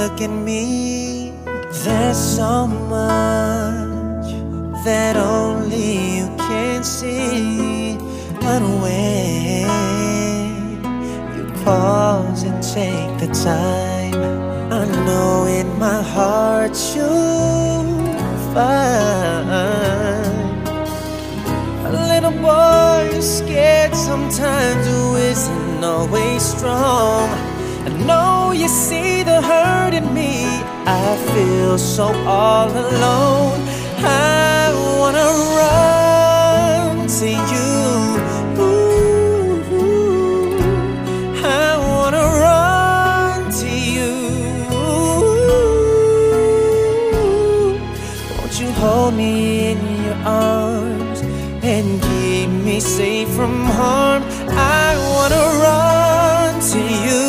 look at me. There's so much that only you can see. But when you pause and take the time, I know in my heart you'll find a little boy who's scared sometimes, who isn't always strong. I know you see the hurt in me. I feel so all alone. I wanna run to you. Ooh, I wanna run to you. Won't you hold me in your arms and keep me safe from harm? I wanna run to you.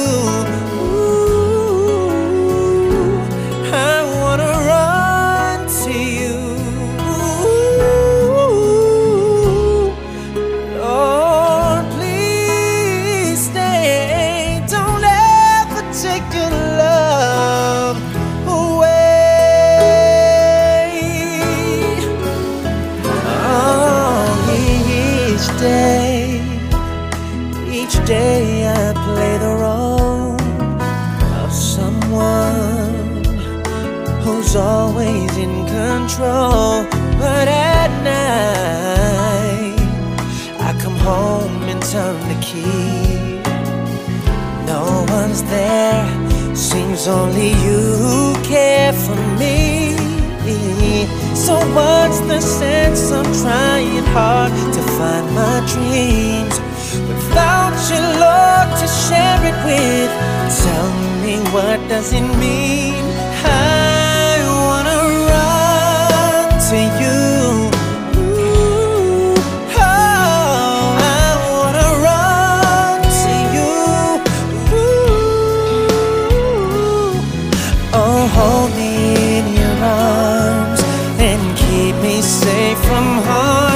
Each day I play the role of someone who's always in control. But at night I come home and turn the key. No one's there, seems only you who care for me. So what's the sense of trying hard to find my dreams without your Lord to share it with? Tell me, what does it mean? I wanna run to you. Ooh, oh, I wanna run to you. Ooh, oh, hold me in your arms and keep me safe from harm.